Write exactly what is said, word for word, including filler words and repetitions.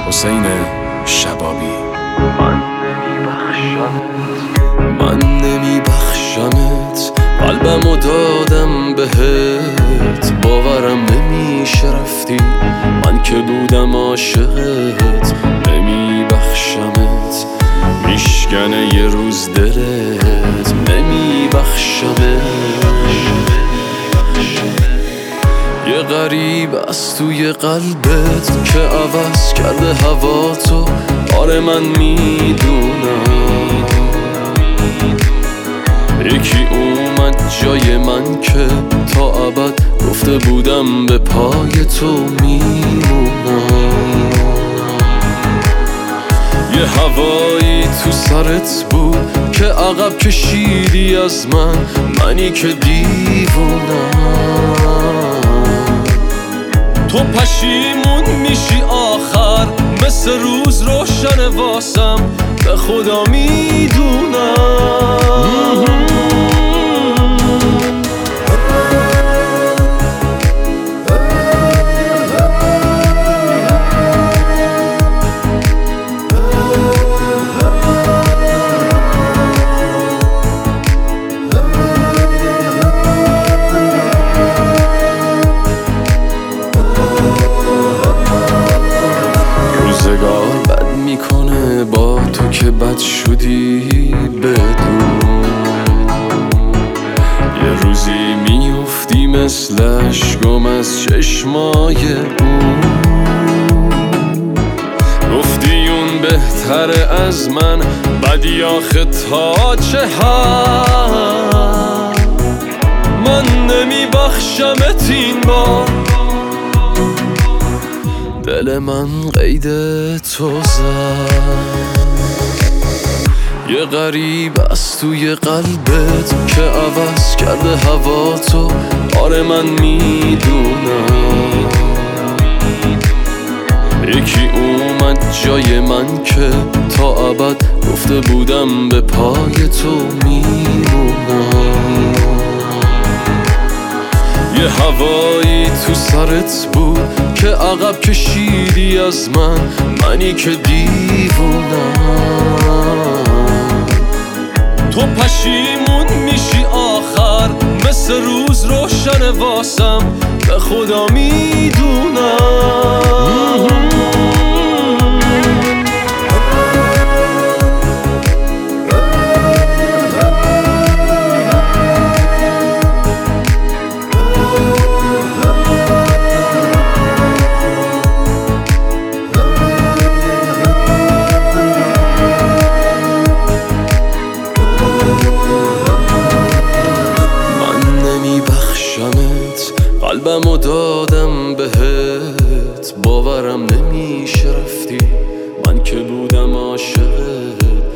حسین شبابی. من نمیبخشمت من نمیبخشمت قلبمو دادم بهت، باورم نمیشه رفتی، من که بودم عاشقت. نمیبخشمت میشکنه یه روز دلت، نمیبخشمت. یه غریب از توی قلبت که عوض کرده هوا تو، آره من میدونم. یکی اومد جای من که تا ابد گفته بودم به پای تو میمونم. یه هوایی تو سرت بود که عقب کشیدی از من، منی که دیوونم. تو پشیمون میشی آخر، مثل روز روشن واسم، به خدا میدونم. بد میکنه با تو که بد شدی بدون، یه روزی میافتی مثل اشکم از چشمای اون. گفتی اون بهتره از من، بدی آخه تا چه حد. من نمیبخشمت این بار، دل من قید تو زد. یه غریب از توی قلبت که عوض کرده هوا تو، آره من میدونم. یکی اومد جای من که تا ابد گفته بودم به پای تو میمونم. یه هوایی تو سرت بود که عقب کشیدی از من، منی که دیوونم. تو پشیمون میشی آخر، مثل روز روشن واسم، به خدا میدونم. قلبمو دادم بهت، باورم نمیشه رفتی، من که بودم عاشقت.